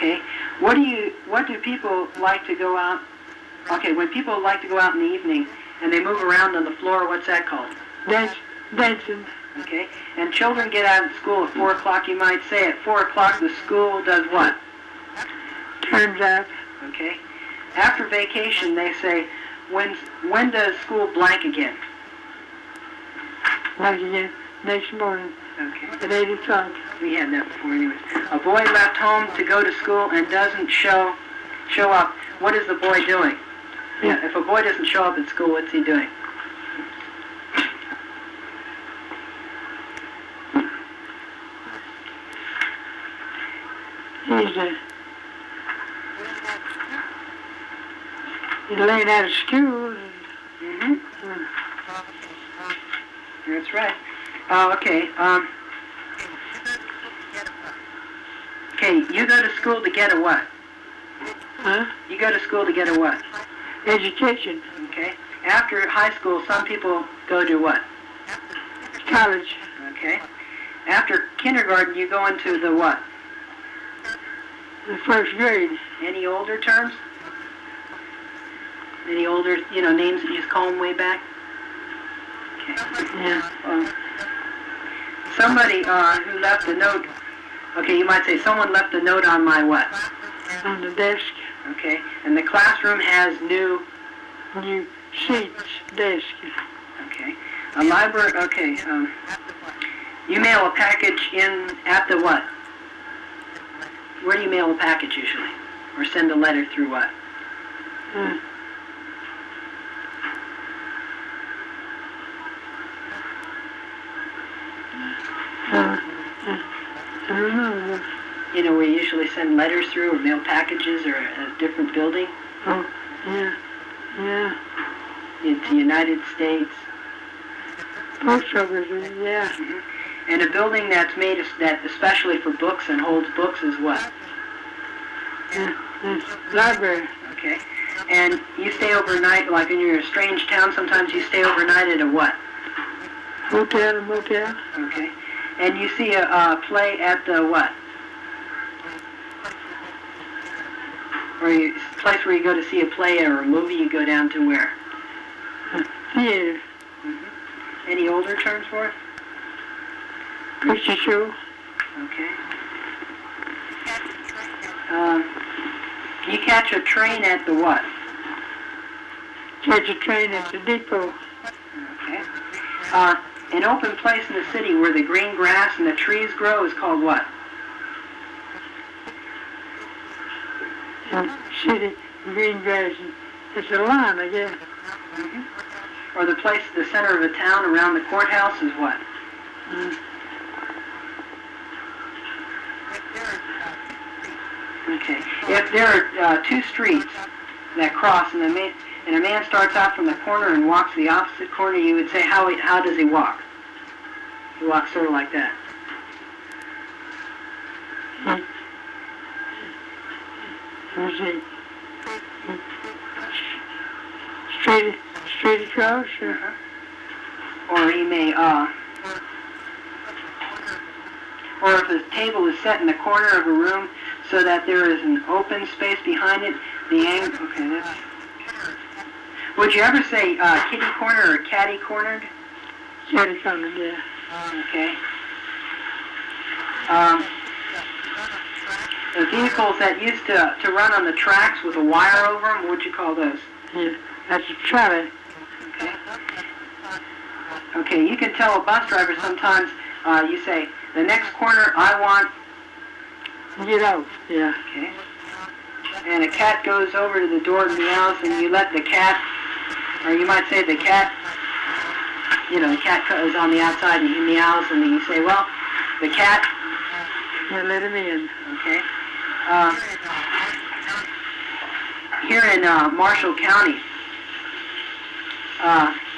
Okay. What do people like to go out? Okay, when people like to go out in the evening and they move around on the floor, what's that called? Dancing. Okay. And children get out of school at 4 o'clock. You might say at 4 o'clock the school does what? Turns out. Okay. After vacation, they say, when does school blank again? Like again, next morning. Okay. At 8 o'clock. We had that before anyways. A boy left home to go to school and doesn't show up. What is the boy doing? Yeah. If a boy doesn't show up at school, what's he doing? He's laying out of school. Mm-hmm. That's right. Okay. Okay, you go to school to get a what? Huh? You go to school to get a what? Education. Okay. After high school, some people go to what? College. Okay. After kindergarten, you go into the what? The first grade. Any older terms? Any older, names that you just call them way back? Okay. Yeah. Somebody who left a note. Okay, you might say someone left a note on my what? On the desk. Okay. And the classroom has new seats, desk. Okay. A library. Okay. You mail a package in at the what? Where do you mail a package usually? Or send a letter through what? I don't know. We usually send letters through or mail packages or a different building. Oh, yeah. Yeah. It's the United States. Post office, yeah. Mm-hmm. And a building that's made especially for books and holds books is what? Library. Okay. And you stay overnight, like when you're in a strange town, sometimes you stay overnight at a what? Hotel and motel. Okay. And you see a play at the what? Or a place where you go to see a play or a movie, you go down to where? Theater. Mm-hmm. Any older terms for it? Picture show. Okay. You catch a train at the what? Catch a train at the depot. Okay. An open place in the city where the green grass and the trees grow is called what? City, green grass. It's a lawn, I guess. Mm-hmm. Or the place at the center of a town around the courthouse is what? Okay. If there are two streets that cross and a man starts out from the corner and walks the opposite corner, you would say, how does he walk? He walks sort of like that. Straight across? Or he may, or if his table is set in the corner of a room so that there is an open space behind it, the angle, okay, that's... Would you ever say kitty corner or catty cornered? Catty cornered, yeah. Okay. The vehicles that used to run on the tracks with a wire over them, what would you call those? Yeah, that's a trolley. Okay. Okay, you can tell a bus driver sometimes, you say, the next corner I want... Get out, yeah. Okay. And a cat goes over to the door and meows, and you let the cat, or you might say the cat, the cat is on the outside and he meows, and you say, well, the cat... Yeah, let him in. Okay. Here in Marshall County,